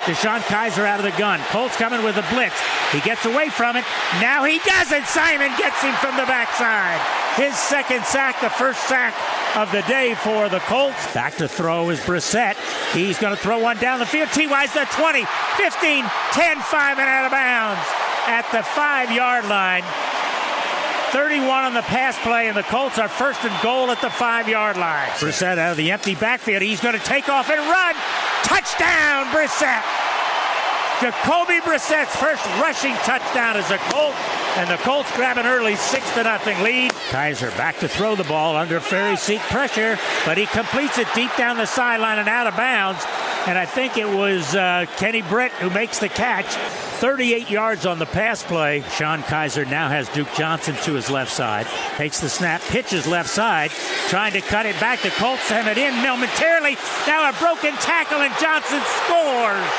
DeShone Kizer out of the gun. Colts coming with a blitz. He gets away from it. Now he doesn't. Simon gets him from the backside. His second sack, the first sack of the day for the Colts. Back to throw is Brissett. He's going to throw one down the field. T.Y.'s the 20, 15, 10, 5, and out of bounds at the 5-yard line. 31 on the pass play, and the Colts are first and goal at the 5-yard line. Brissett out of the empty backfield. He's going to take off and run. Touchdown, Brissett. Jacoby Brissett's first rushing touchdown as a Colt, and the Colts grab an early 6-0 lead. Kizer back to throw the ball under Ferry seek pressure, but he completes it deep down the sideline and out of bounds. And I think it was Kenny Britt who makes the catch. 38 yards on the pass play. DeShone Kizer now has Duke Johnson to his left side. Takes the snap, pitches left side, trying to cut it back. The Colts have it in momentarily. Now a broken tackle, and Johnson scores.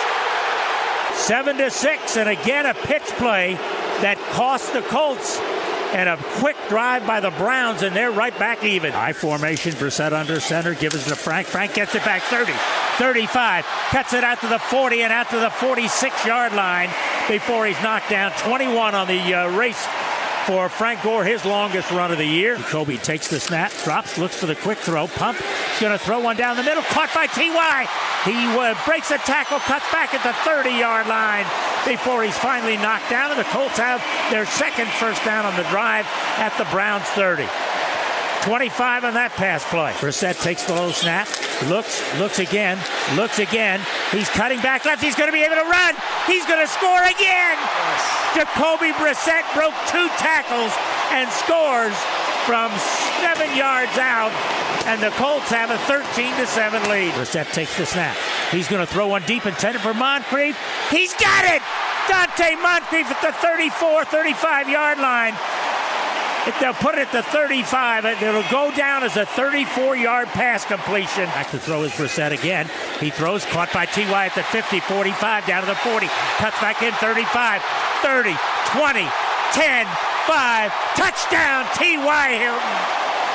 7-6, and again a pitch play that cost the Colts, and a quick drive by the Browns, and they're right back even. High formation, Brissett under center, gives it to Frank. Frank gets it back 30, 35, cuts it out to the 40 and out to the 46-yard line before he's knocked down. 21 on the race for Frank Gore, his longest run of the year. Jacoby takes the snap, drops, looks for the quick throw, pump. He's going to throw one down the middle, caught by T.Y. He breaks the tackle, cuts back at the 30-yard line before he's finally knocked down, and the Colts have their second first down on the drive at the Browns 30. 25 on that pass play. Brissett takes the low snap, looks again. He's cutting back left. He's going to be able to run. He's going to score again. Jacoby Brissett broke 2 tackles and scores from 7 yards out, and the Colts have a 13-7 lead. Brissett takes the snap. He's going to throw one deep, intended for Moncrief. He's got it! Dante Moncrief at the 34, 35-yard line. They'll put it at the 35. It'll go down as a 34-yard pass completion. Back to throw is Brissett again. He throws, caught by T.Y. at the 50, 45, down to the 40. Cuts back in, 35, 30, 20, 10, 5. Touchdown, T.Y. Hilton.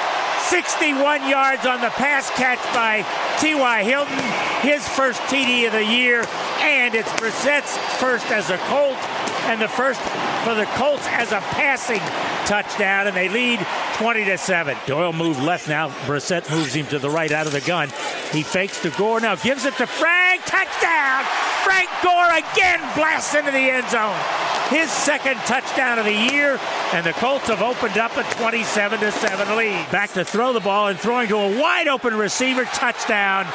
61 yards on the pass catch by T.Y. Hilton. His first TD of the year, and it's Brissett's first as a Colt, and the first for the Colts as a passing touchdown, and they lead 20-7. Doyle moved left now. Brissett moves him to the right out of the gun. He fakes to Gore, now gives it to Frank. Touchdown! Frank Gore again blasts into the end zone. His second touchdown of the year, and the Colts have opened up a 27-7 lead. Back to throw the ball, and throwing to a wide open receiver. Touchdown.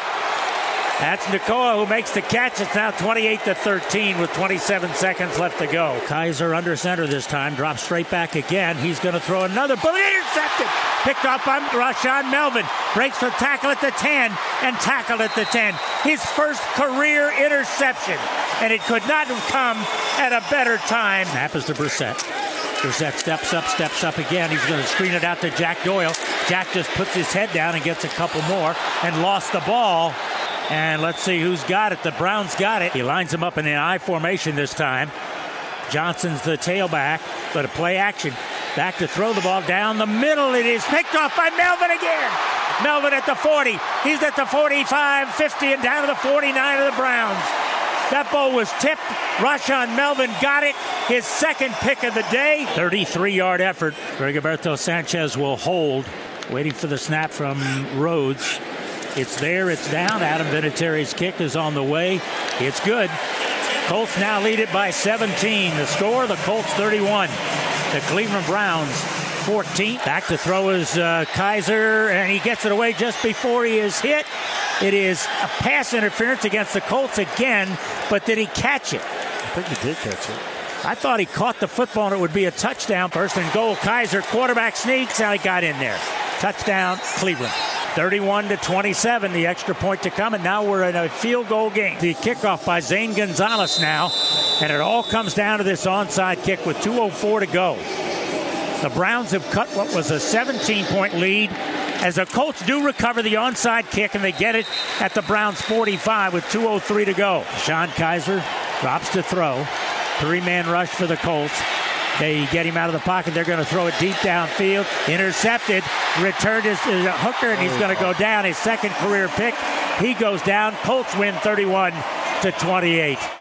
That's Nakoa who makes the catch. It's now 28-13 with 27 seconds left to go. Kizer under center this time, drops straight back again. He's going to throw another, but intercepted. Picked up by Rashaan Melvin. Breaks the tackle at the 10 and tackled at the 10. His first career interception, and it could not have come at a better time. Snap is to Brissett. Brissett steps up again. He's going to screen it out to Jack Doyle. Jack just puts his head down and gets a couple more and lost the ball. And let's see who's got it. The Browns got it. He lines them up in an I formation this time. Johnson's the tailback, but a play action. Back to throw the ball down the middle. It is picked off by Melvin again. Melvin at the 40. He's at the 45, 50, and down to the 49 of the Browns. That ball was tipped. Rashaan Melvin got it. His second pick of the day. 33-yard effort. Rigoberto Sanchez will hold. Waiting for the snap from Rhodes. It's there, it's down. Adam Vinatieri's kick is on the way. It's good. Colts now lead it by 17. The score, the Colts 31. The Cleveland Browns 14. Back to throw is Kizer, and he gets it away just before he is hit. It is a pass interference against the Colts again, but did he catch it? I think he did catch it. I thought he caught the football and it would be a touchdown. First and goal, Kizer, quarterback sneaks, and he got in there. Touchdown, Cleveland. 31-27, the extra point to come, and now we're in a field goal game. The kickoff by Zane Gonzalez now, and it all comes down to this onside kick with 2:04 to go. The Browns have cut what was a 17-point lead as the Colts do recover the onside kick, and they get it at the Browns 45 with 2:03 to go. DeShone Kizer drops to throw. 3-man rush for the Colts. They get him out of the pocket. They're going to throw it deep downfield. Intercepted. Returned is a hooker, and he's going to go down. His second career pick. He goes down. Colts win 31 to 28.